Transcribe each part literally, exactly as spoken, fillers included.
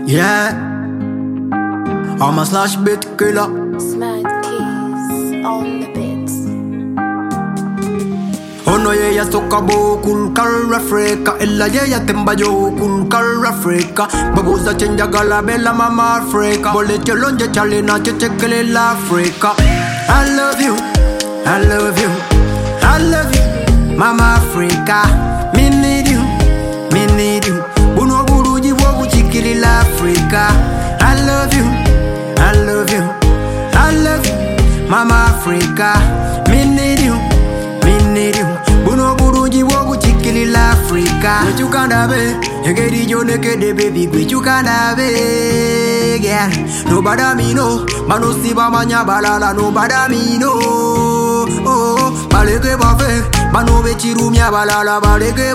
Yeah, I'm a slash bit killer. Smart keys on the beats. Ono ye ya soka bo kul kal Afrika. Ella ye ya temba yo kul kal Afrika. Babuza chenja gala bella mama Afrika. Bole chelonje chale na chechekele la Afrika. I love you, I love you, I love you, mama Afrika. Me need you, me need you. Uno buruji wogu chikili la Afrika. I love you, I love you, I love you, mama Afrika. Me need you, me need you. Uno buruji wogu chikili la Afrika. Gwe chukanda be, egeri jo nekede baby. Gwe chukanda be, girl. Nobody me know, mano siba manya balala. Nobody me know, oh. Baleke bafe, mano be chirumia balala. Baleke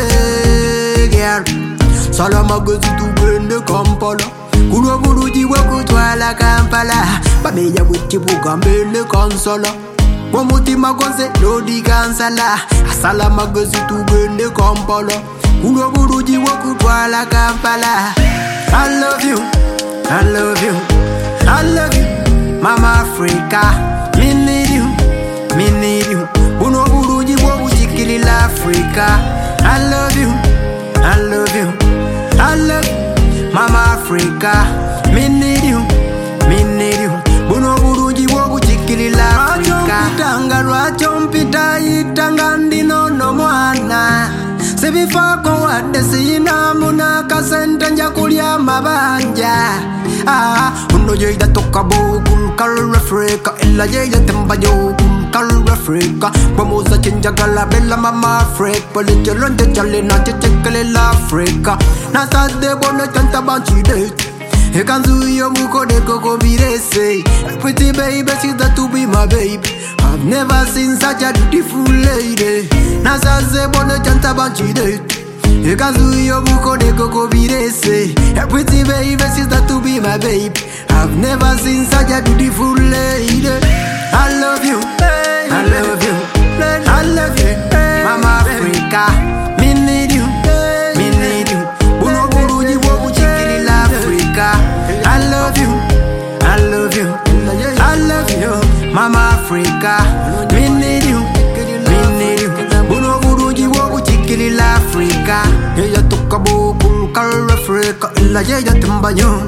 bafe, girl. Salama gozi tu bende Kampala. Kuno buruji wogu twala Kampala. Babeya wichibu gambele kansala. Wamutima konse lodi kansala. Salama gozi tu bende Kampala. Kuno buruji wogu twala Kampala. I love you, I love you, I love you, mama Afrika. Me need you, me need you. Kuno buruji wogu chikili la Afrika. I love you, I love you, I love you, mama Afrika. Me need you, me need you. Buno buruji wogu chikili la Afrika. Itanga rwachompita itanga ndino no mwana. Sebifako wade sina muna kasente nja kulya mabanja. Ah, uno ye ya toka bo kul kal Afrika. Ella ye ya temba yo kul kal Afrika. Bamuza chenja gala bella mama Afrika. Pole chelonje chale na chechekele la Afrika. Na sade bono chanta banchi date. Ekanzu yo muko de koko birese. Pretty baby, she's that to be my baby. I've never seen such a beautiful lady. Na sade bono chanta banchi date. Ekanzu yo muko de koko birese. Pretty baby, she's that to be my baby. I've never seen such a beautiful lady. I love you, I love you, I love you, mama Afrika. Me need you, me need you. Buno buruji wogu chikili la Afrika. I love you, I love you, I love you, mama Afrika. Me need you, me need you. Buno buruji wogu chikili la Afrika. Yeya toka bo kul kal Afrika. Ella yeya temba yo.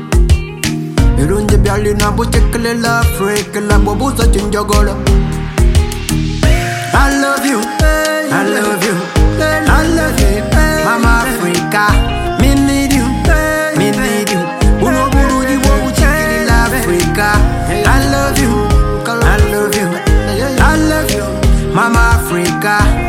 Erunje byali na bo chekele la Afrika. La bobuza chenja gola. I love you, I love you, I love you, mama Afrika. Me need you, me need you. Uno buruji wogu chikili la Afrika. I love you, I love you, I love you, mama Afrika.